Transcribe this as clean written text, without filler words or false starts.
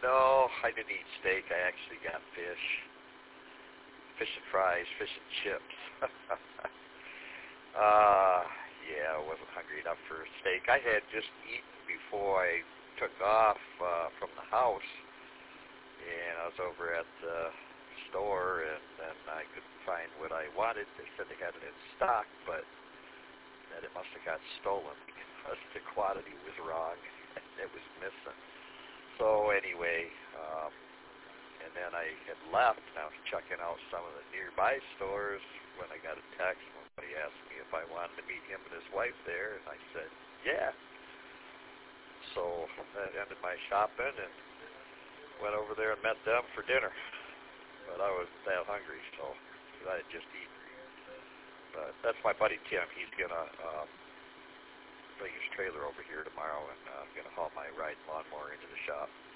No, I didn't eat steak. I actually got fish. Fish and fries, fish and chips. Yeah, I wasn't hungry enough for a steak. I had just eaten before I took off from the house, and I was over at the store, and then I couldn't find what I wanted. They said they had it in stock, but that it must have got stolen because the quantity was wrong. It was missing. So anyway, and then I had left, and I was checking out some of the nearby stores when I got a text. Somebody asked me if I wanted to meet him and his wife there, and I said, yeah. So that ended my shopping, and went over there and met them for dinner. But I wasn't that hungry, so I had just eaten. But that's my buddy Tim. He's going to bring his trailer over here tomorrow, and I'm going to haul my riding lawnmower into the shop.